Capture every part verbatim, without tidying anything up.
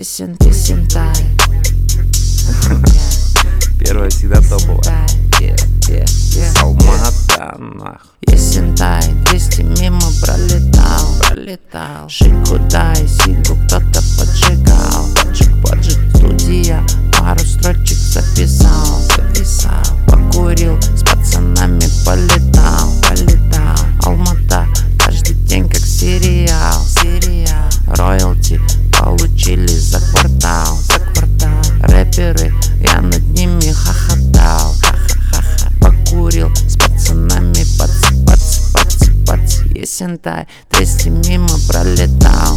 Есен, Есентай. Первая всегда топовая. Алмата, нахуй. Есентай, двести мимо пролетал, пролетал. Шику дай, сигу кто-то поджигал. Поджиг, поджиг, студия, пару строчек записал, записал. Покурил, с пацанами полетал, полетал. Алмата, каждый день как сериал, сериал. Роялти получили за квартал, за квартал. Рэперы, я над ними хохотал, ха-ха-ха-ха. Покурил, с пацанами пац, пац, пац, пац. Есентай, двести мимо пролетал.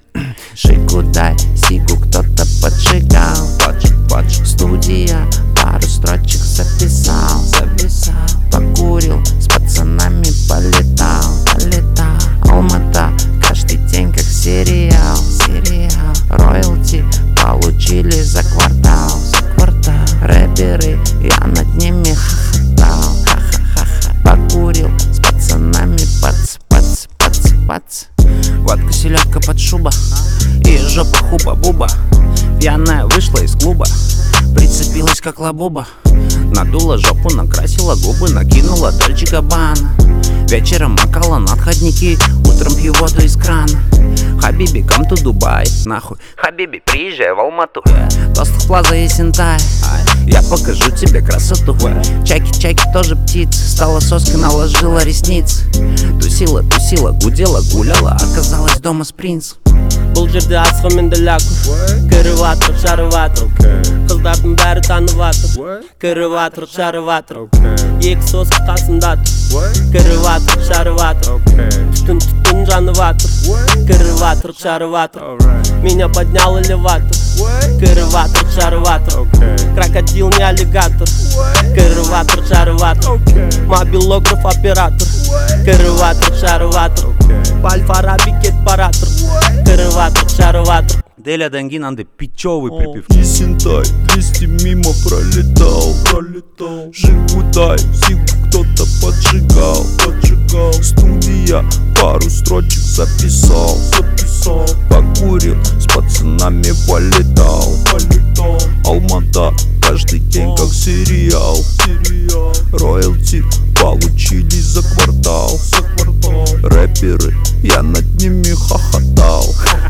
Шику дай, сигу кто-то поджигал. Поджиг, поджиг, студия, пару строчек записал, записал. Покурил, с пацанами полетал, полетал. Алмата, каждый день как сериал, сериал. Роялти получили за квартал, за квартал. Рэперы, я над ними хохотал, ха-ха-ха-ха. Покурил, с пацанами пац, пац, пац, пац. Водка, селедка под шуба и жопа хуба-буба. Пьяная вышла из клуба, прицепилась как лабуба. Надула жопу, накрасила губы, накинула Дольче Габбана. Вечером макала на отходники, утром пью воду из крана. Хабиби, come to Дубай, нахуй. Хабиби, приезжай в Алмату. Тост Плаза, Есентай, я покажу тебе красоту. Чайки-чайки тоже птицы, стала соской, наложила ресниц. Тусила, тусила, гудела, гуляла, оказалась дома с принцем. Бұл жерде асқа мен далаку, кіріп атыр, жарып атыр. Қыздардың бәрі танып атыр, кіріп атыр, жарып атыр. Екі соски қасында тұр, кіріп атыр, жарып атыр. Түтін түтін жанып атыр, кіріп атыр, жарып атыр. Меня поднял элеватор, кіріп атыр, жарып атыр. Крокодил не аллигатор, кіріп атыр, жарып атыр. Мобилограф оператор, кіріп атыр, жарып атыр. Аль-Фараби кет паратор, кіріп атыр, жарып атыр. Деля Дангин, андай пичевый припев. Есентай, двести мимо пролетал, пролетал. Жигу дай, сигу кто-то поджигал, поджигал. Студия, пару строчек записал, записал. Покурил, с пацанами полетал, полетал. Алмата, каждый день как сериал, сериал. Роялти получили за квартал, за квартал. Рэперы, я над ними хохотал.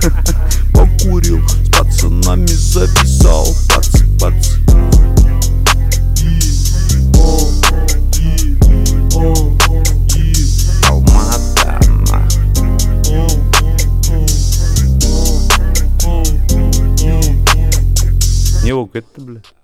Покурил, с пацанами записал, пац, пац. Алмата, нахуй. Не волк, это, бля.